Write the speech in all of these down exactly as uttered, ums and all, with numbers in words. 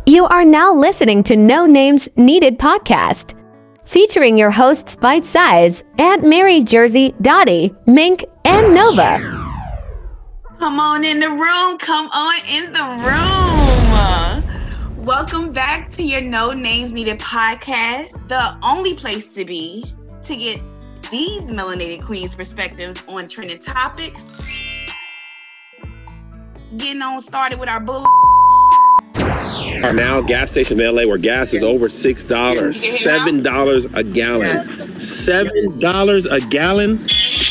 You are now listening to No Names Needed podcast, featuring your hosts Bite Size, Aunt Mary, Jersey, Dottie, Mink, and Nova. Come on in the room. Come on in the room. Welcome back to your No Names Needed podcast, the only place to be to get these melanated queens' perspectives on trending topics. Getting on started with our bull. Are now gas stations in L A where gas is over six dollars, seven dollars a gallon, seven dollars a gallon.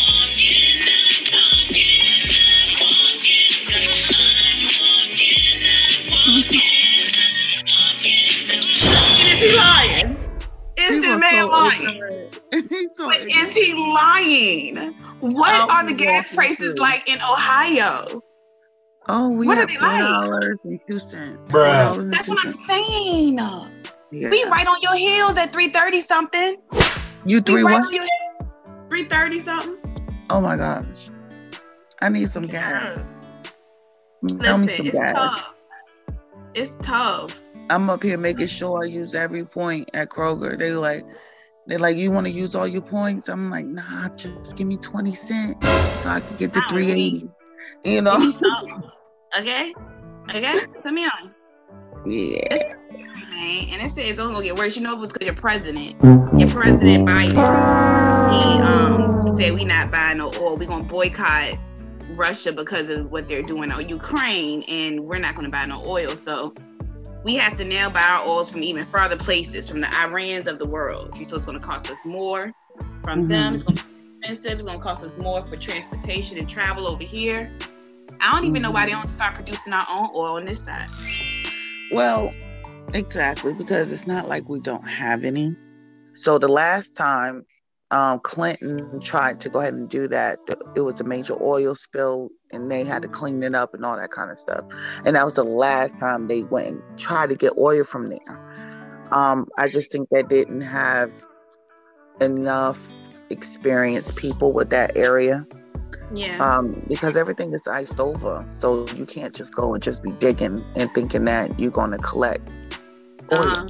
Is he lying? Is the man lying? But is he lying? What are the gas prices like in Ohio? Oh, we what have are they four like? dollars and two cents. Bruh. That's what I'm saying. Yeah. We right on your heels at three thirty something. You three we right what? on your three thirty something. Oh my gosh. I need some gas. Listen, Tell me some it's gas. tough. It's tough. I'm up here making sure I use every point at Kroger. They like, they like, you want to use all your points? I'm like, nah, just give me twenty cents so I can get the three eighty. You know? Okay? Okay? Put me on. Yeah. Man. And it says it's only gonna get worse. You know it was because your president, your president Biden, he um said we not buying no oil. We gonna boycott Russia because of what they're doing on Ukraine, and we're not gonna buy no oil. So we have to now buy our oils from even further places, from the Irans of the world. So it's gonna cost us more from mm-hmm. them. It's gonna be expensive. It's gonna cost us more for transportation and travel over here. I don't even know why they don't start producing our own oil on this side. Well, exactly, because it's not like we don't have any. So the last time um, Clinton tried to go ahead and do that, it was a major oil spill and they had to clean it up and all that kind of stuff. And that was the last time they went and tried to get oil from there. Um, I just think they didn't have enough experienced people with that area. Yeah. Um, because everything is iced over. So you can't just go and just be digging and thinking that you're going to collect oil. Uh-huh.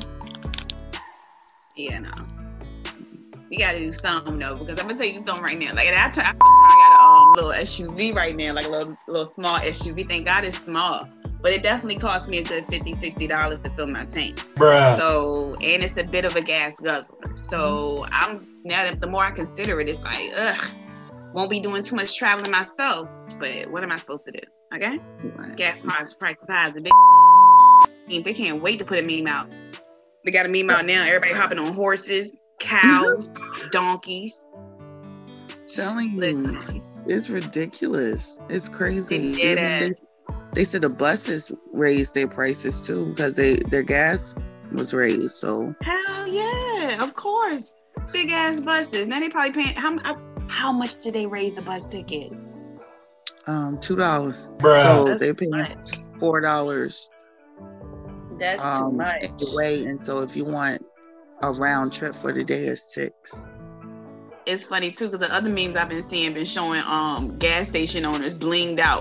Yeah, no. We got to do something, though, because I'm going to tell you something right now. Like, I, t- I got a um, little S U V right now, like a little little small S U V. Thank God it's small. But it definitely cost me a good fifty dollars, sixty dollars to fill my tank. Bruh. So, and it's a bit of a gas guzzler. So, I'm now that the more I consider it, it's like, ugh. Won't be doing too much traveling myself, but what am I supposed to do? Okay? Right. Gas prices price high is a big. They can't wait to put a meme out. They got a meme out now. Everybody hopping on horses, cows, donkeys. Telling you, it's ridiculous. It's crazy. They, they, they said the buses raised their prices too because they their gas was raised. So hell yeah, of course, big ass buses. Now they probably paying how. I, How much did they raise the bus ticket? Um, two dollars. Bruh. So That's they're paying much. four dollars. That's um, too much. Anyway, and so if you want a round trip for the day, is six. It's funny too because the other memes I've been seeing been showing um gas station owners blinged out.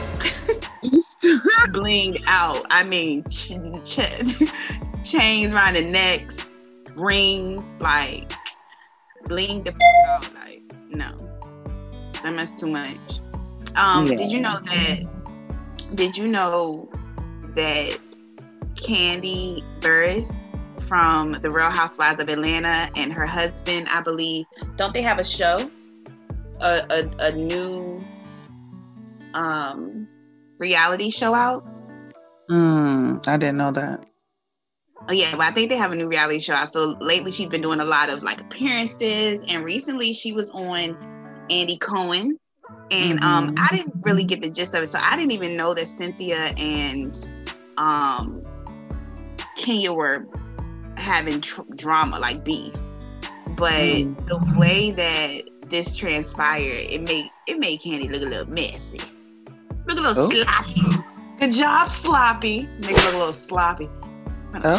Blinged out. I mean, ch- ch- chains around the necks, rings, like bling the f- out, like. No, that mess too much. Um, yeah. Did you know that? Did you know that Kandi Burruss from The Real Housewives of Atlanta and her husband, I believe, don't they have a show, a a, a new um reality show out? Hmm, I didn't know that. Oh yeah, well I think they have a new reality show out. So lately she's been doing a lot of like appearances, and recently she was on Andy Cohen, and mm-hmm. um I didn't really get the gist of it, so I didn't even know that Cynthia and um Kenya were having tr- drama, like beef. But mm-hmm. the way that this transpired, it made it made Kandi look a little messy, look a little oh. sloppy. Good job, sloppy. Make it look a little sloppy. Oh.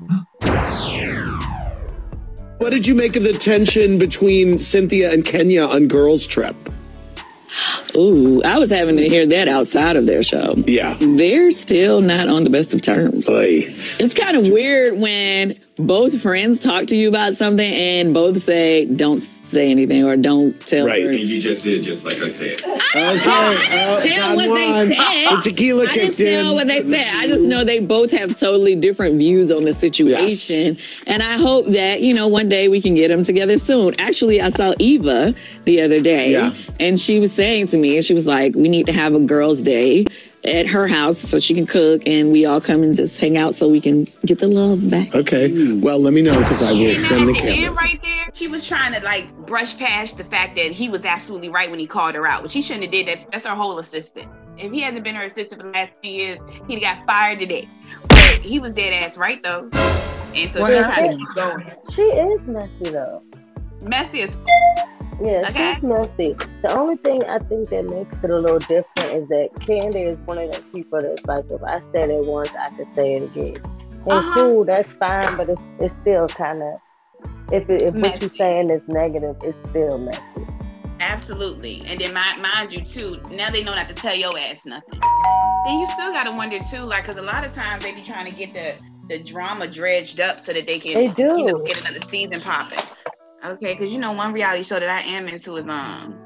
What did you make of the tension between Cynthia and Kenya on Girls Trip? Ooh, I was having to hear that outside of their show. Yeah. They're still not on the best of terms. Oy. It's kind of weird when both friends talk to you about something and both say, don't say anything or don't tell Right, her. and you just did just like I said. I didn't tell what they said. The tequila I didn't kicked in. tell what they said. I just know they both have totally different views on the situation. Yes. And I hope that, you know, one day we can get them together soon. Actually, I saw Eva the other day, yeah. and she was saying to me, and she was like, we need to have a girls' day at her house so she can cook and we all come and just hang out so we can get the love back. Okay. Well, let me know because I will and send the cameras. And right there, she was trying to like brush past the fact that he was absolutely right when he called her out, but she shouldn't have did that. That's her whole assistant. If he hadn't been her assistant for the last two years, he'd have got fired today. But he was dead ass right though. And so well, she's trying to keep going. She is messy though. Messy as Yeah, okay. She's messy. The only thing I think that makes it a little different is that Candy is one of those people that's like, if I said it once, I can say it again. And uh-huh. cool, that's fine, but it's, it's still kind of, if, it, if what you're saying is negative, it's still messy. Absolutely. And then mind, mind you, too, now they know not to tell your ass nothing. Then you still got to wonder, too, like, because a lot of times they be trying to get the, the drama dredged up so that they can they do. You know, get another season popping. Okay, because you know one reality show that I am into is um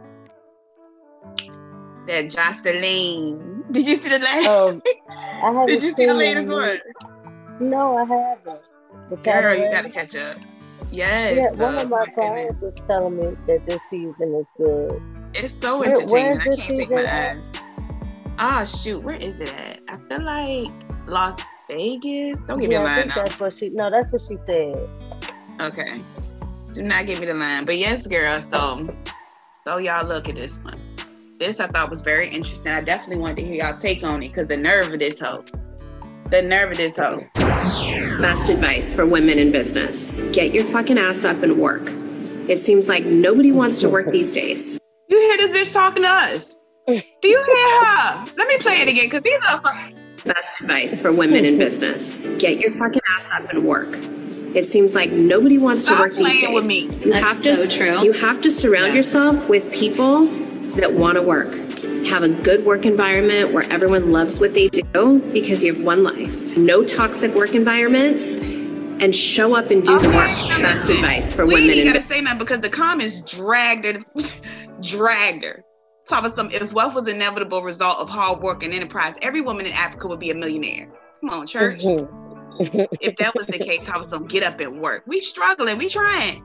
that Jocelyn. Did you see the last? Um, I haven't Did you see the latest one? No, I haven't. The Girl, you gotta catch up. Yes. Yeah, one of my, my clients was telling me that this season is good. It's so where, entertaining. I can't take my eyes. Ah, oh, shoot, where is it at? I feel like Las Vegas. Don't give yeah, me a line. I think that's what she. No, that's what she said. Okay. Do not give me the line. But yes, girl, so so y'all look at this one. This I thought was very interesting. I definitely wanted to hear y'all take on it because the nerve of this hoe. The nerve of this hoe. Best advice for women in business. Get your fucking ass up and work. It seems like nobody wants to work these days. You hear this bitch talking to us? Do you hear her? Let me play it again because these are fucking... Best advice for women in business. Get your fucking ass up and work. It seems like nobody wants Stop to work these days. With me. You That's have to, so true. You have to surround yeah. yourself with people that want to work. Have a good work environment where everyone loves what they do because you have one life. No toxic work environments, and show up and do okay, the work. Best advice for we women. We ain't in gotta say nothing because the comments dragged her, dragged her. Talk about some. If wealth was an inevitable result of hard work and enterprise, every woman in Africa would be a millionaire. Come on, church. Mm-hmm. If that was the case, I was gonna get up and work. We struggling, we trying.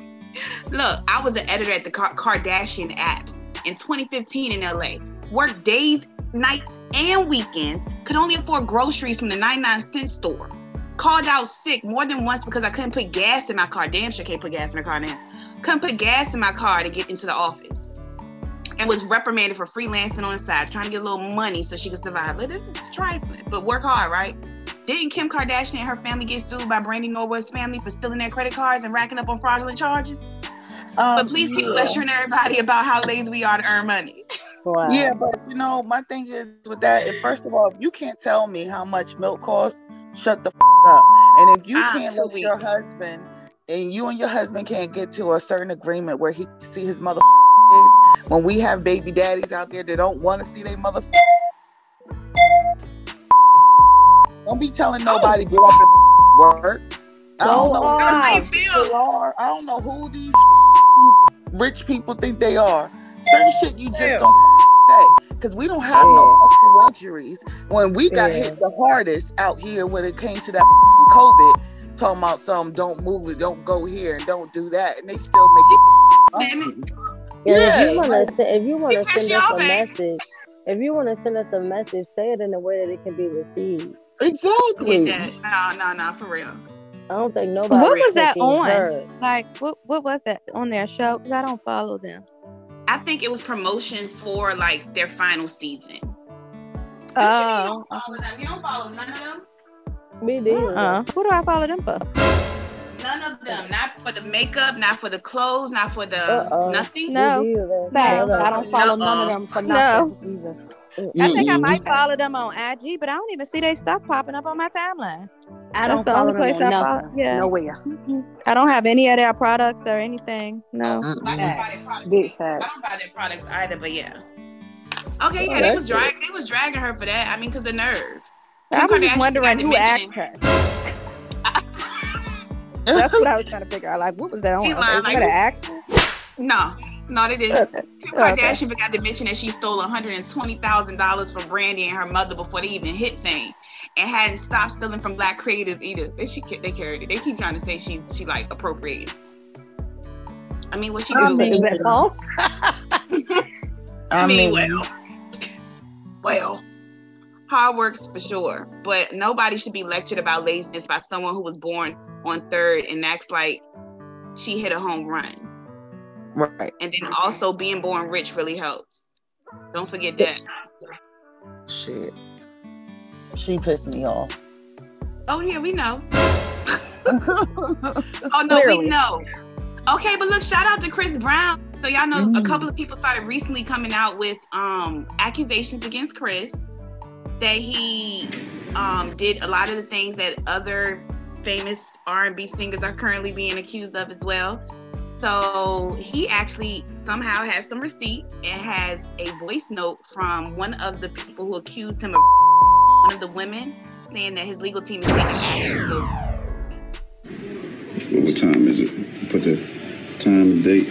Look, I was an editor at the Kardashian apps in twenty fifteen in L A. Worked days, nights, and weekends. Could only afford groceries from the ninety-nine cent store. Called out sick more than once because I couldn't put gas in my car. Damn sure can't put gas in my car now. Couldn't put gas in my car to get into the office. And was reprimanded for freelancing on the side, trying to get a little money so she could survive. Like, this is trifling, but work hard, right? Didn't Kim Kardashian and her family get sued by Brandy Norwood's family for stealing their credit cards and racking up on fraudulent charges? Um, but please keep yeah. lecturing everybody about how lazy we are to earn money. Wow. Yeah, but you know, my thing is with that, if, first of all, if you can't tell me how much milk costs, shut the f- up. And if you can't let your husband, and you and your husband can't get to a certain agreement where he can see his mother kids, when we have baby daddies out there that don't want to see their mother. Don't be telling nobody get up and work. I don't know what they feel. Are. I don't know who these rich people think they are. Certain shit you just don't say because we don't have yeah. no fucking luxuries. When we got yeah. hit the hardest out here when it came to that COVID, talking about some don't move it, don't go here, and don't do that, and they still make it. Yeah, yeah. If you want to, if you want to send us a message, if you want to send us a message, say it in a way that it can be received. Exactly. No, no, no, for real. I don't think nobody. What was that on? Heard. Like, what what was that on their show? Because I don't follow them. I think it was promotion for like their final season. Oh. You don't follow them. You don't follow none of them? Me neither. Uh, who do I follow them for? None of them. Not for the makeup, not for the clothes, not for the Uh-oh. nothing. No. No, I don't follow no. none of them for nothing no. either. Mm-hmm. I think I might follow them on I G, but I don't even see their stuff popping up on my timeline. I don't That's the follow only place them I follow. Yeah. Nowhere. Mm-hmm. I don't have any of their products or anything. No. Mm-hmm. I don't buy their products. Big I don't buy their products either, but yeah. Okay, yeah, they was dragging. They was dragging her for that. I mean, because the nerve. I was just wondering who asked her. That's what I was trying to figure out. Like, what was that on? Okay, was like, that an action? No, no, they didn't. Okay. Kim Kardashian okay. forgot to mention that she stole one hundred twenty thousand dollars from Brandy and her mother before they even hit fame, and hadn't stopped stealing from black creators either. They she they carried it. They keep trying to say she she like appropriated. I mean, what she do? Is that false? I mean, well, well, hard works for sure, but nobody should be lectured about laziness by someone who was born on third and acts like she hit a home run. Right. And then also being born rich really helps. Don't forget that. Shit. She pissed me off. Oh yeah, we know. Oh no, Clearly. we know. Okay, but look, shout out to Chris Brown. So y'all know mm. a couple of people started recently coming out with um accusations against Chris that he um did a lot of the things that other famous R and B singers are currently being accused of as well. So he actually somehow has some receipts and has a voice note from one of the people who accused him of one of the women, saying that his legal team is taking action. So, what time is it? Put the time and date.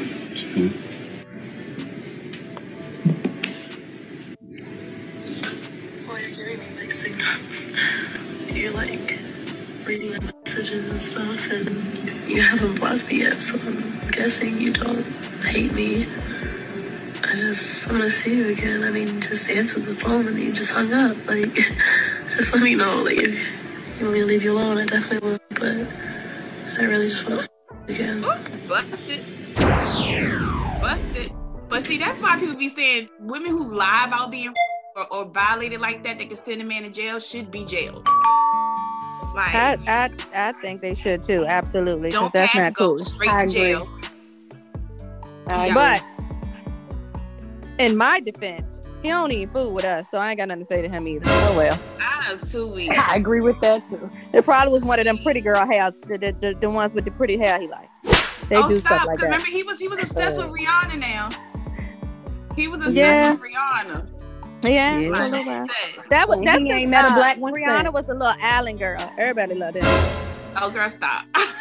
Well, you're giving me like signals. You're like reading the messages and stuff, and you haven't blocked me yet, so I'm guessing you don't hate me. I just want to see you again. I mean, just answer the phone and you just hung up. Like, just let me know. Like, if you want me to leave you alone, I definitely will. But I really just want to f*** you again. Ooh, busted. Busted. But see, that's why people be saying women who lie about being or, or violated like that, they can send a man to jail, should be jailed. Like, I, I, I think they should too. Absolutely. Don't that's pass, not go cool. straight I to jail. I But in my defense, he don't even fool with us, so I ain't got nothing to say to him either. Oh well. I'm too weak. I agree with that too. It probably was one of them pretty girl hair, the the, the, the ones with the pretty hair he like. They oh, do stop. stuff like that. Remember, he was he was obsessed with Rihanna now. He was obsessed Yeah. with Rihanna. Yeah, Yeah. Like, that was He that's ain't the, met a uh, black one Rihanna since. was a little Allen girl. Everybody loved her. oh, girl, stop.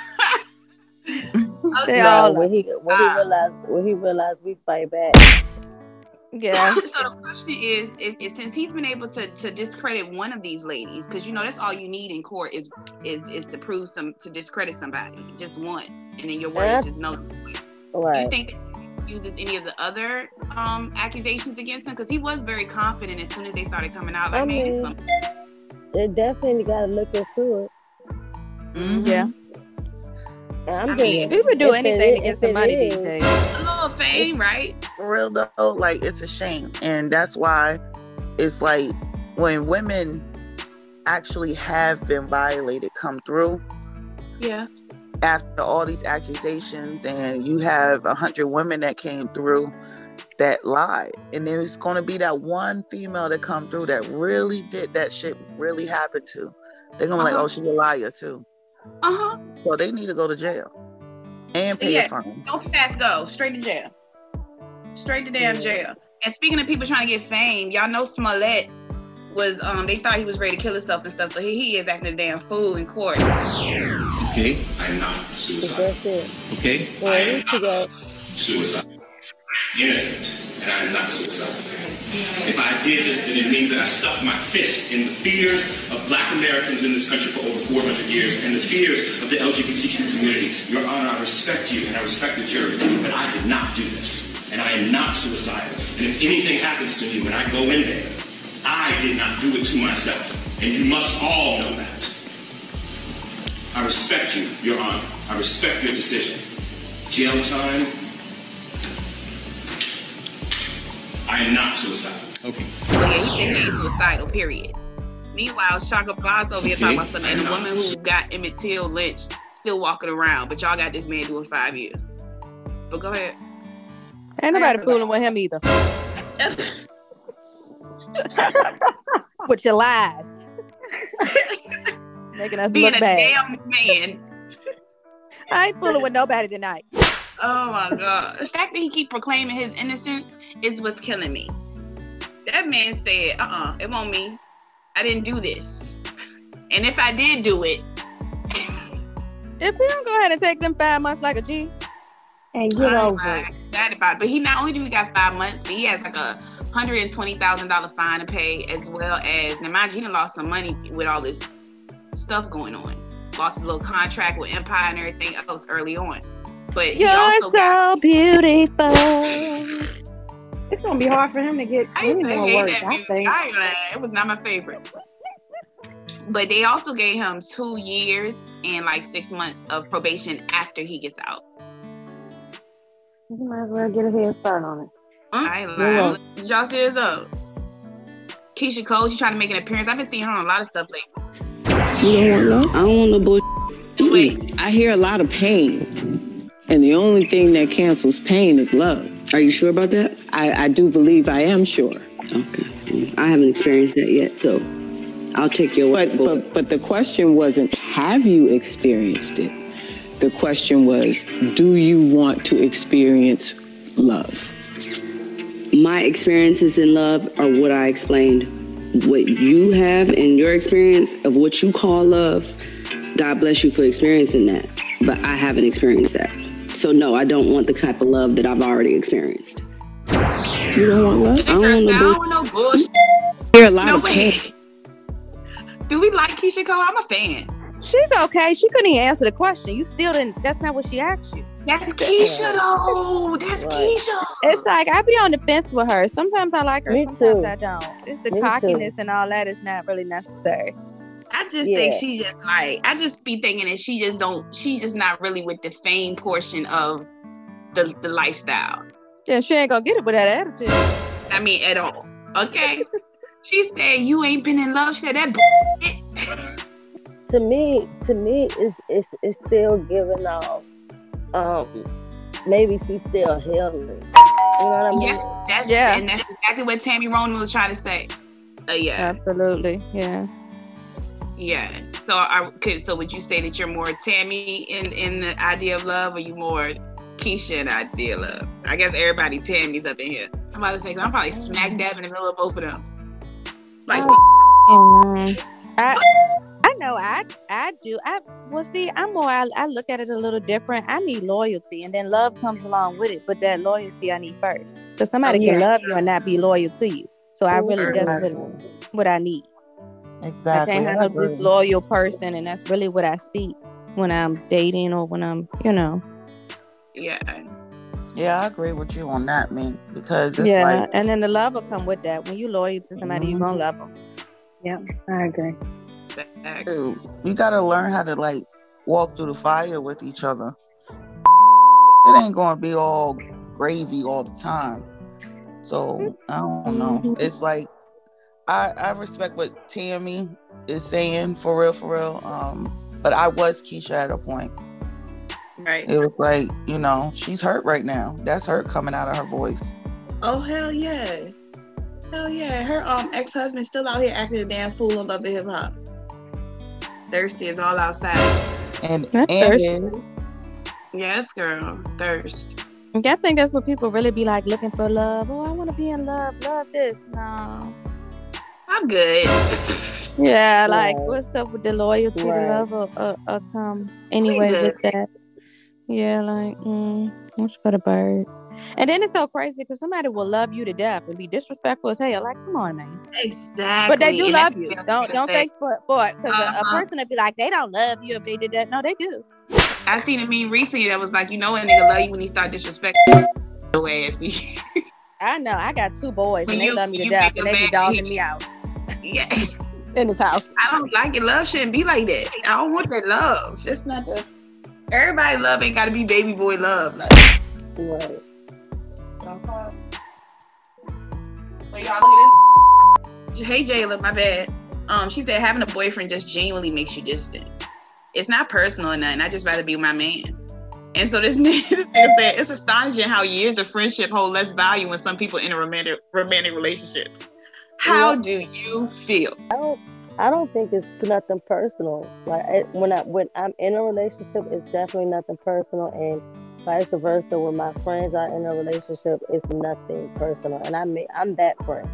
They No, all when like, he when he realized when he realized we fight back. yeah. So the question is, if, if since he's been able to to discredit one of these ladies, because you know that's all you need in court is is is to prove some to discredit somebody, just one, and then your word Yeah. is just no. Do Right. you think that he uses any of the other um accusations against him? Because he was very confident as soon as they started coming out. Like, I man, mean, this one. They definitely gotta look into it. Mm-hmm. Yeah. And I'm I just mean, People do if it anything is- to get if some it money is, these days. A little fame, right? For real though, like it's a shame. And that's why it's like when women actually have been violated come through Yeah. after all these accusations, and you have a hundred women that came through that lied, and there's going to be that one female that come through that really did that shit really happened to. They're gonna be Uh-huh. like, oh, she's a liar too. Uh huh. So they need to go to jail and pay Yeah. a fine. No pass go. Straight to jail. Straight to damn jail. And speaking of people trying to get fame, y'all know Smollett was um they thought he was ready to kill himself and stuff. So here he is acting a damn fool in court. Okay, I'm not suicidal. that's it. Okay, Well, I at am least you not got suicidal. Innocent, and I am not suicidal. If I did this, then it means that I stuck my fist in the fears of Black Americans in this country for over four hundred years, and the fears of the L G B T Q community. Your Honor, I respect you, and I respect the jury, but I did not do this, and I am not suicidal. And if anything happens to me when I go in there, I did not do it to myself, and you must all know that. I respect you, Your Honor. I respect your decision. Jail time. I am not suicidal. Okay. So yeah, he said he ain't suicidal, period. Meanwhile, Shaka Boss over here talking about something, and the woman who got Emmett Till lynched still walking around, but y'all got this man doing five years. But go ahead. Ain't nobody fooling with him either. With your lies. Making us Being look a bad. damn man. I ain't fooling with nobody tonight. Oh my God. The fact that he keep proclaiming his innocence is what's killing me. That man said, uh-uh, it won't me. I didn't do this. And if I did do it. If he don't go ahead and take them five months like a G. And get over it. That about it. But he not only do he got five months, but he has like a one hundred twenty thousand dollars fine to pay, as well as, now mind you, he done lost some money with all this stuff going on. Lost a little contract with Empire and everything else early on. But he You're also so got, beautiful. It's gonna be hard for him to get I used any to more hate work, that I music. think. I ain't lying. It was not my favorite. But they also gave him two years and like six months of probation after he gets out. You might as well get a head start on it. Mm, I ain't lying. Did y'all see this though? Keisha Cole, she's trying to make an appearance. I've been seeing her on a lot of stuff lately. You don't want no? I don't want no bullshit. Wait, I hear a lot of pain. And the only thing that cancels pain is love. Are you sure about that? I, I do believe I am sure. Okay. I haven't experienced that yet, so I'll take your word But, for it. but, but the question wasn't, have you experienced it? The question was, do you want to experience love? My experiences in love are what I explained. What you have in your experience of what you call love, God bless you for experiencing that. But I haven't experienced that. So no, I don't want the type of love that I've already experienced. You don't want love? I don't, I don't want no bullshit. I hear a lot No of way. pain. Do we like Keisha Cole? I'm a fan. She's okay. She couldn't even answer the question. You still didn't. That's not what she asked you. That's Keisha though. That's Right. Keisha. It's like I be on the fence with her. Sometimes I like her. Me sometimes too. I don't. It's the Me cockiness too. and all that is not really necessary. I just Yeah. think she just like I just be thinking that she just don't she just not really with the fame portion of the the lifestyle. Yeah, she ain't gonna get it with that attitude. I mean at all. Okay. She said you ain't been in love. She said that b- To me, to me, it's it's it's still giving off. Um, maybe she's still healing. You know what I mean? Yes, that's Yeah. and that's exactly what Tammy Ronan was trying to say. Uh, yeah. Absolutely. Yeah. Yeah. So I could so would you say that you're more Tammy in, in the idea of love, or you more Keisha in the idea of love? I guess everybody Tammy's up in here. I'm about to say, 'cause I'm probably smack dab in the middle of both of them. Like Oh man. I I know I I do. I well see I'm more I, I look at it a little different. I need loyalty and then love comes along with it, but that loyalty I need first. Because somebody Oh, can yeah. love you and not be loyal to you. So I really that's what, Exactly. what I need. Exactly. I can't I have no agree. disloyal person, and that's really what I see when I'm dating or when I'm, you know. yeah. Yeah, I agree with you on that, man. Because it's yeah, like, and then the love will come with that. When you loyal to somebody, you gonna love them. Yeah, I agree. Facts. dude, you gotta learn how to like walk through the fire with each other. It ain't gonna be all gravy all the time. So I don't know. Mhm. It's like I I respect what Tammy is saying for real, for real. Um, but I was Keisha at a point. Right. It was like, you know, she's hurt right now. That's hurt coming out of her voice. Oh hell yeah. Hell yeah. Her um ex husband still out here acting a damn fool on Love and Hip Hop. Thirsty is all outside. And That's and thirsty. is Yes, girl. Thirst. I think that's what people really be like, looking for love. Oh, I want to be in love. Love this. No. I'm good. Yeah, like Right. what's up with the loyalty, Right. the love will uh, uh, come anyway good. with that. Yeah, like, mm, what's for the bird? And then it's so crazy because somebody will love you to death and be disrespectful as hell. Like, come on, man. Exactly. But they do And love that's you. what I was Don't gonna don't say. think for for it because a, a Uh-huh. person would be like, they don't love you if they did that. No, they do. I seen a meme recently that was like, you know, a nigga love you when he start disrespecting your ass. Be I know. I got two boys When and they you- love me to you death make and a they be man- dogging me out yeah. in this house. I don't like it. Love shouldn't be like that. I don't want that love. That's not the. Everybody love ain't got to be baby boy love. Like, Right. so y'all look at this. Hey Jayla, my bad. Um, she said having a boyfriend just genuinely makes you distant. It's not personal or nothing. I just rather be with my man. And so this man this nigga said it's astonishing how years of friendship hold less value when some people in a romantic romantic relationship. How Yeah. do you feel? I don't. I don't think it's nothing personal. Like it, when I when I'm in a relationship, it's definitely nothing personal, and vice versa. When my friends are in a relationship, it's nothing personal, and I mean I'm that friend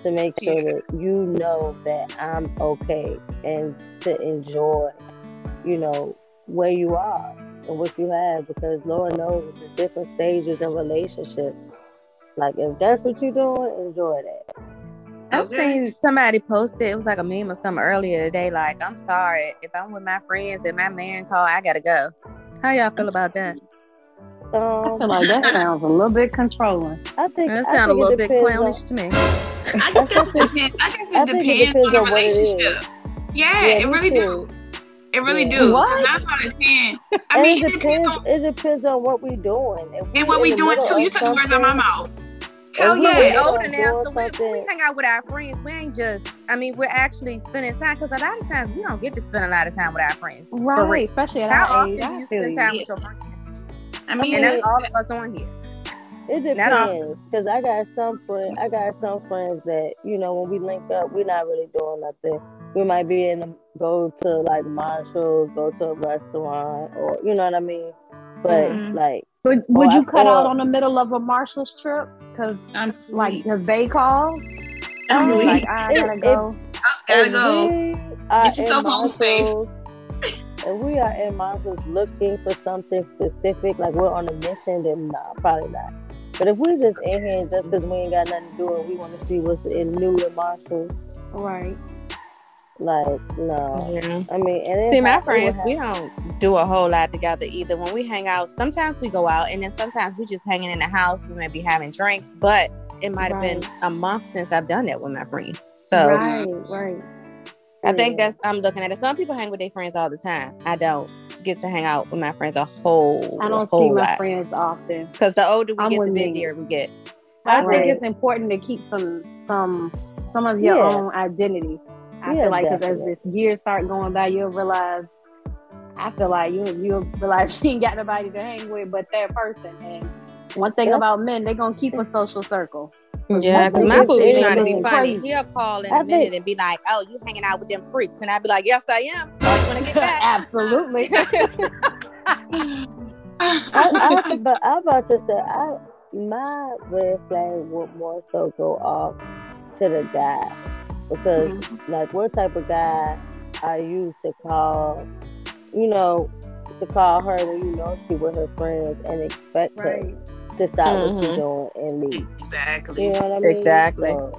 to make sure that you know that I'm okay and to enjoy, you know, where you are and what you have, because Lord knows the different stages in relationships. Like, if that's what you're doing, enjoy that. I seen somebody posted, it was like a meme or something earlier today, like, I'm sorry, if I'm with my friends and my man call, I gotta go. How y'all feel about that? Um, I feel like that sounds a little bit controlling. I think that I sounds a think little bit on, clownish to me. I guess it depends, I guess it I depends, think it depends on the on what it relationship. is. Yeah, Yeah, it me really too. do. It really Yeah. do. What? Nine out of ten. I And mean, it it depends depends. on It depends on what we doing. If and what in we the doing middle too. You of took the words out of my something- mouth. if Hell we yeah. in the We're middle older of now, doing so when, when we something- hang out with our friends, we ain't just, I mean, we're actually spending time, because a lot of times we don't get to spend a lot of time with our friends. For Right, real. especially at How our often age. do I you feel spend you. time with your friends? I mean, And that's it's- all of us on here. It Not all. depends, because I got some friends. I got some friends that, you know, when we link up, we're not really doing nothing. We might be in the, go to like Marshalls, go to a restaurant, or you know what I mean. But Mhm. like, But would or you I- cut out or- on the middle of a Marshall's trip? Because, I'm like, sweet. because they call? I'm You're sweet. like, I If- gotta if- go. Oh, gotta if go. we are Get yourself in home safe. Marshalls, if we are in Marshalls looking for something specific, like we're on a mission, then nah, probably not. But if we're just in here just because we ain't got nothing to do and we want to see what's in new in Marshalls, Right. like, no. Yeah. I mean, and it See, my ha- it would friends, have- we don't do a whole lot together either. When we hang out, sometimes we go out, and then sometimes we just hanging in the house. We may be having drinks, but it might have Right. been a month since I've done that with my friend. So Right, right. I think Yeah. that's, I'm looking at it. Some people hang with their friends all the time. I don't get to hang out with my friends a whole, I don't whole see my lot. friends often. Because the older we I'm get, with the me. busier we get. I Right. think it's important to keep some some some of your Yeah. own identity. I Yeah, feel like because as definitely. this years start going by, you'll realize. I feel like you you'll realize she ain't got nobody to hang with but that person. And one thing Yeah. about men, they're gonna keep a social circle. Yeah, I because think my it's- boo be it's trying to be looking funny. crazy. He'll call in I a minute think- and be like, "Oh, you hanging out with them freaks?" And I'd be like, "Yes, I am. Oh, you want to get back?" Absolutely. I, I, but I'm about to say, I, my red flag would more so go off to the guy, because Mm-hmm. like, what type of guy are you to call, you know, to call her when you know she with her friends and expect Right. her to stop what Mhm. she's doing and leave? Exactly. You know what I mean? Exactly. So,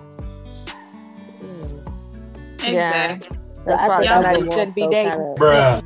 mm. Yeah. Exactly. That's I probably think I somebody would you more shouldn't be so dating. kinda-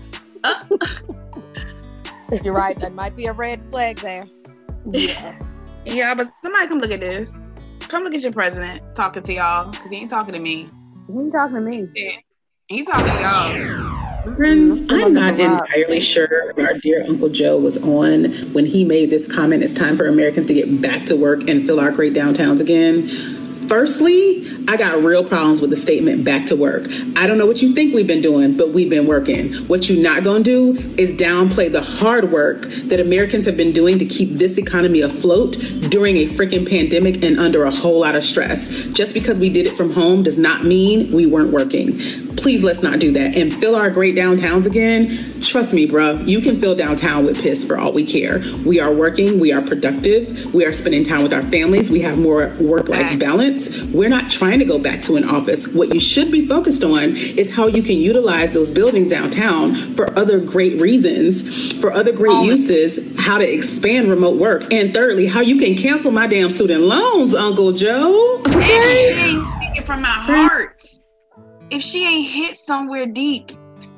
You're right. That might be a red flag there. Yeah. Yeah, but somebody come look at this. Come look at your president talking to y'all, because he ain't talking to me. You ain't talking to me. Yeah. He talking to y'all. Friends, Mhm. I'm not Wow. entirely sure our dear Uncle Joe was on when he made this comment. It's time for Americans to get back to work and fill our great downtowns again. Firstly, I got real problems with the statement back to work. I don't know what you think we've been doing, but we've been working. What you're not going to do is downplay the hard work that Americans have been doing to keep this economy afloat during a freaking pandemic and under a whole lot of stress. Just because we did it from home does not mean we weren't working. Please, let's not do that and fill our great downtowns again. Trust me, bro, you can fill downtown with piss for all we care. We are working, we are productive, we are spending time with our families, we have more work-life balance. We're not trying to go back to an office. What you should be focused on is how you can utilize those buildings downtown for other great reasons, for other great uses, how to expand remote work, and thirdly, how you can cancel my damn student loans, Uncle Joe. And if she ain't speaking from my heart, if she ain't hit somewhere deep,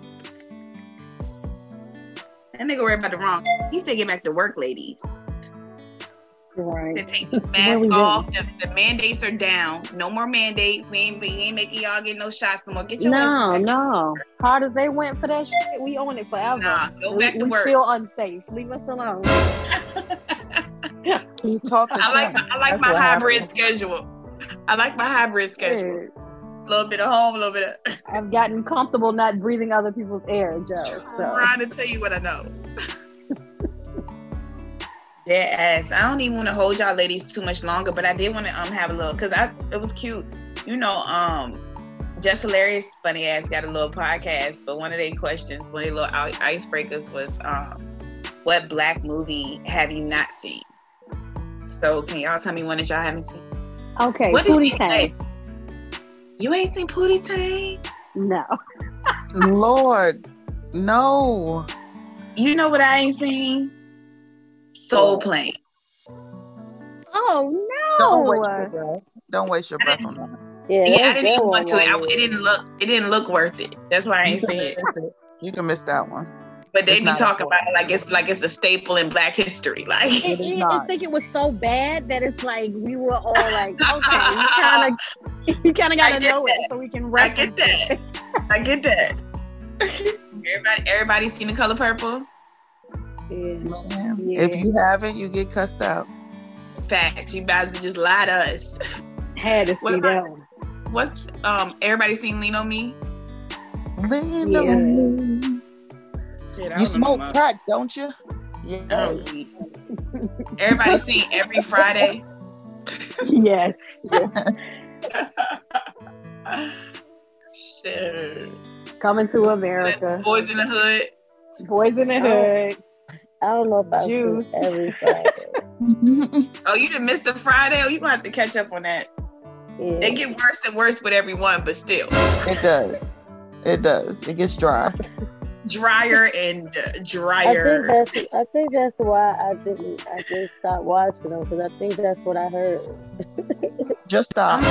that nigga worried about the wrong. He said, "Get back to work, ladies." Right. To take the Where we mask going? off. The, the mandates are down. No more mandates. We ain't, we ain't making y'all get no shots no more. Get your No, ass back. no. Hard as they went for that shit, we own it forever. Nah, go we, back to we work. still unsafe. Leave us alone. You talk I like my, I like That's my what hybrid happened. schedule. I like my hybrid schedule. A little bit of home, a little bit of. I've gotten comfortable not breathing other people's air, Joe. So. Trying to tell you what I know. Dead ass. I don't even want to hold y'all ladies too much longer, but I did want to um have a little, because I it was cute. You know, um, Just Hilarious Funny Ass got a little podcast, but one of their questions, one of their little icebreakers was, um, what black movie have you not seen? So can y'all tell me one that y'all haven't seen? Okay, What did Pootie you Tang. say? You ain't seen Pootie Tang? No. Lord, no. You know what I ain't seen? Soul Plane. Oh no! Don't waste your breath. Don't waste your breath on that. Yeah, Yeah, I that's didn't that even one want to. I, was- it didn't look. It didn't look worth it. That's why I ain't seen it. You can miss that one. But they It's be not talking important. about it like it's like it's a staple in Black history. Like It, it, I think it was so bad that it's like we were all like, okay, you kind of, you kind of got to know it so we can I reference get that. I get that. Everybody, everybody seen The Color Purple? Man, Yeah. if you haven't, you get cussed out. Facts. You guys just lie to us. Had to What see about- that one. What's um? Everybody seen Lean on Me? Lean Yeah. on me. Shit, I You don't know smoke about- crack, don't you? I don't eat. Everybody seen Every Friday? Yes. Shit. Coming to America. Boys in the Hood. Boys in the Oh. Hood. I don't know if I Juice. see every Friday. Oh, you done missed the Friday? Oh, you gonna have to catch up on that. Yeah. It get worse and worse with everyone, but still It does. It does. It gets dry. drier and uh, I think drier. that's I think that's why I didn't I just stopped watching them because I think that's what I heard. Just stop.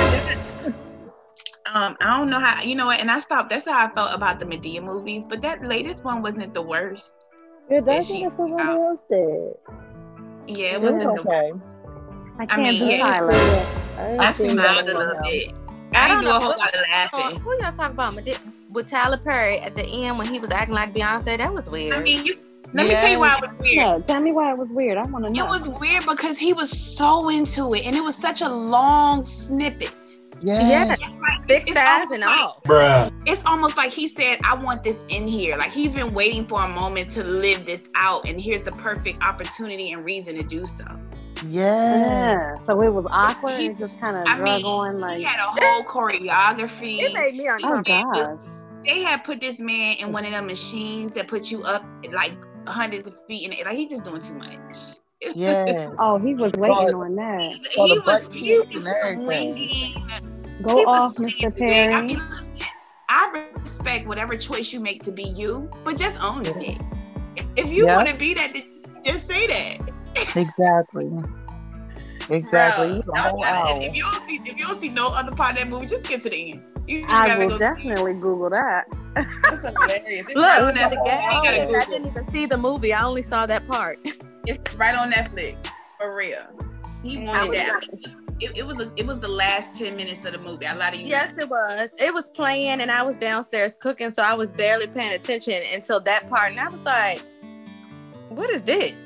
Um, I don't know how. You know what? And I stopped. That's how I felt about the Medea movies. But that latest one wasn't the worst. Yeah, that's she- what somebody else said. Yeah, it It's wasn't the okay. I I can't mean, do yeah. Tyler. I, ain't I seen smiled that a little one. bit. I I don't didn't do a know whole what- lot of Oh, laughing. who y'all talking about? Medi- With Tyler Perry at the end when he was acting like Beyonce, that was weird. I mean, you. Let me tell you why it was weird. Yeah, tell me why it was weird. I want to know. It was weird because he was so into it, and it was such a long snippet. Yes. It's like, Six it's thousand almost and all. like- It's almost like he said, "I want this in here." Like he's been waiting for a moment to live this out, and here's the perfect opportunity and reason to do so. Yes. Yeah. So it was awkward. He- It just kind of I drug mean, on like. He had a whole choreography. It made me Oh uncomfortable. gosh. They had put this man in one of them machines that put you up like hundreds of feet in it. Like he just doing too much. Yes. Oh, he was So- waiting on that. So he the was butt he cheeks was and everything. swinging. Go He was off, swinging Mister big. I Perry. mean, listen, I respect whatever choice you make to be you, but just own it. If you Yeah. want to be that, then just say that. Exactly. Exactly. Bro, It was a don't whole gotta- hour. if you don't see if you don't see no other part of that movie, just get to the end. You just I gotta will go. definitely Google that. It's hilarious. It's Look, right on the Netflix. gag You gotta is I Google. didn't even see the movie. I only saw that part. It's right on Netflix for real. He I wanted was that. like- It was, it, it was a, it was the last ten minutes of the movie. I lied to you. Yes, it was. It was playing, and I was downstairs cooking, so I was barely paying attention until that part, and I was like, "What is this?"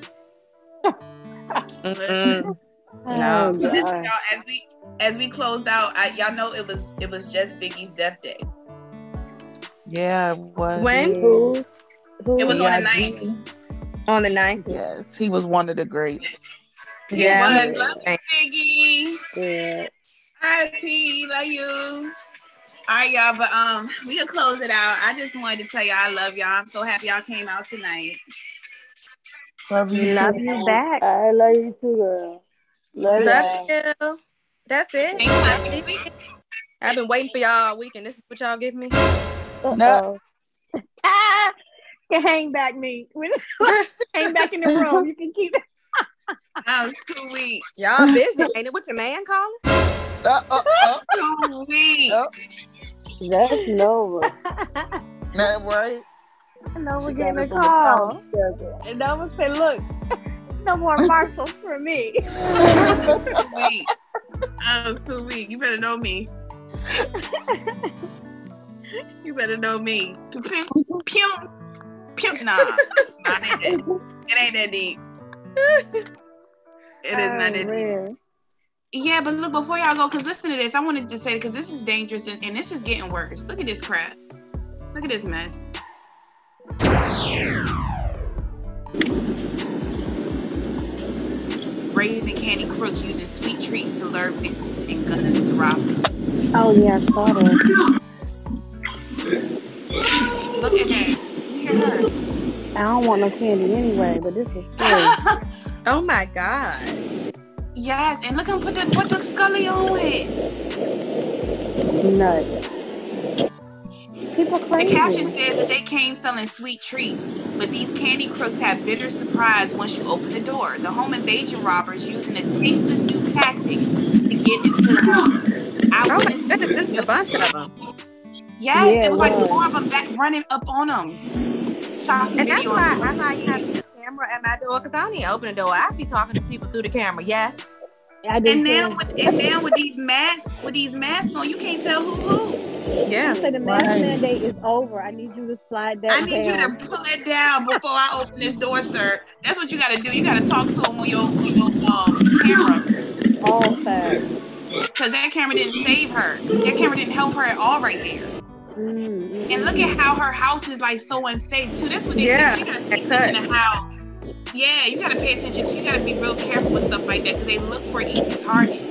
Mm-mm. No. Oh, Listen, God. y'all, as we as we closed out, I, y'all know it was it was just Biggie's death day. Yeah, it was. When? Who's, who, It was on the B I G. ninth. On the ninth. Yes, he was one of the greats. Yeah. It was. Love you, Biggie. yeah. R I P Love you. All right, y'all, but um, we can close it out. I just wanted to tell y'all I love y'all. I'm so happy y'all came out tonight. Love you. Love too. you back. I love you too, girl. Love Love y'all. you. That's it. Thank you. That's it. I've been waiting for y'all all week, and this is what y'all give me. No. Ah, you can hang back me. Hang back in the room. You can keep it. That was two weeks. Y'all busy, ain't it? What your man calling? Uh, uh, uh, Two weeks. uh, That's Nova. that right? Nova She getting got a us on the call. time schedule. And Nova said, look, no more Marshalls for me. Two weeks. That was two weeks. You better know me. You better know me. Pew, pew, pew. Nah, nah, it ain't that. It ain't that deep. It is not that deep. Man. Yeah, but look, before y'all go, because listen to this. I wanted to say, because this is dangerous and, and this is getting worse. Look at this crap. Look at this mess. Raising candy crooks using sweet treats to lure victims and guns to rob them. Oh, yeah, I saw that. Look at that. You hear her? I don't want no candy anyway, but this is scary. Oh my God. Yes, and look at put the put the Scully on it. Nuts. People crazy. The caption says that they came selling sweet treats, but these candy crooks have bitter surprise once you open the door. The home invasion robbers using a tasteless new tactic to get into the home. I witnessed oh this a bunch of them. Yes, Yeah, it was like right. four of them back running up on them. Shocking And that's video. why I like having the camera at my door, because I don't even open the door. I be talking to people through the camera. Yes. I do And now too. with and now with these masks, with these masks on, you can't tell who who. Yeah. I say the mask Right. mandate is over. I need you to slide that I need down. you to pull it down before I open this door, sir. That's what you got to do. You got to talk to them on your on your um, camera, All facts. because that camera didn't save her. That camera didn't help her at all right there. Mm-hmm. And look at how her house is like so unsafe too. That's what they Yeah, do. You got to pay that cut. attention to how. Yeah, you got to pay attention to. You got to be real careful with stuff like that because they look for easy target.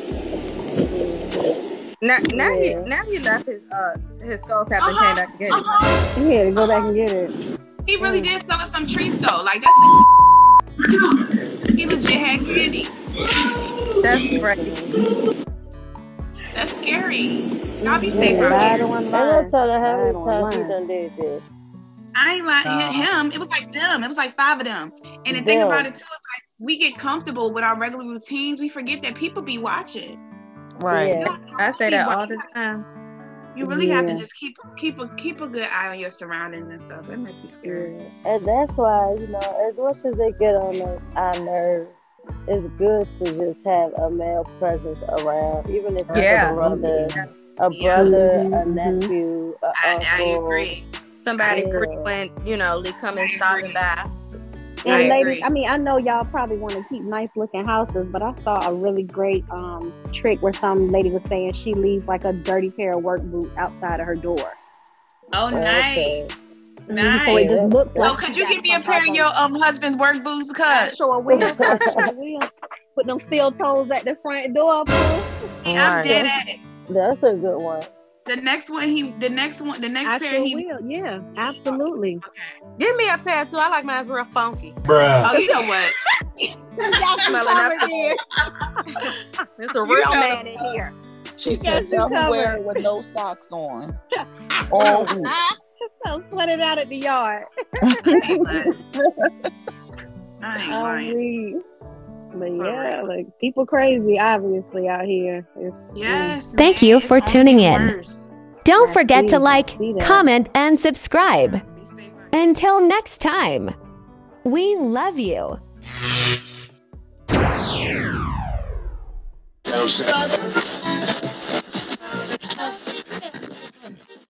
Now, now Yeah. he now he left his uh his skull cap and Uh-huh, came back to get it. uh-huh. Yeah, go back and get it. He really did sell us some treats though. Like that's the. He legit had candy. That's crazy. That's scary. Y'all be safe Yeah, out I here. don't want to I don't tell her how I many don't times he lie. done did this. I ain't like No. him. It was like them. It was like five of them. And the thing Them. about it too is like we get comfortable with our regular routines. We forget that people be watching. Right. Yeah. You don't know I who say be that all watching. the time. You really have to Yeah. just keep keep a keep a good eye on your surroundings and stuff. That makes me scary. Yeah. And that's why, you know, as much as they get on the, our nerves, it's good to just have a male presence around, even if it's Yeah. a brother, a Yeah. brother, a Mhm. nephew, a I, uncle. I agree. Somebody Yeah. frequent, you know, they come and stop and by. I And ladies, agree. I mean, I know y'all probably want to keep nice looking houses, but I saw a really great um trick where some lady was saying she leaves like a dirty pair of work boots outside of her door. Oh, nice. Okay. Nice. So it just looks Oh, like could she you got give me a some pair type of your um husband's work boots, I cuz? sure will. I sure will. Put them steel toes at the front door. Boo. I'm Right. dead at it. That's a good one. The next one, he, the next one, the next I pair, sure he. will. Yeah, absolutely. Okay. Give me a pair too. I like mine's real funky. Oh, you know what? Smelling up the- There's a real know- man in here. She got said, you "Tell me wear covered." it with no socks on." Oh, So sweat it out at the yard. I ain't Oh, lying. we. But For yeah, real. like people crazy, obviously out here. It's, Yes. Thank man, you it's for only tuning in. worse. Don't I forget see, to I like, see that. comment, and subscribe. Be safe. Until next time, we love you. Down south.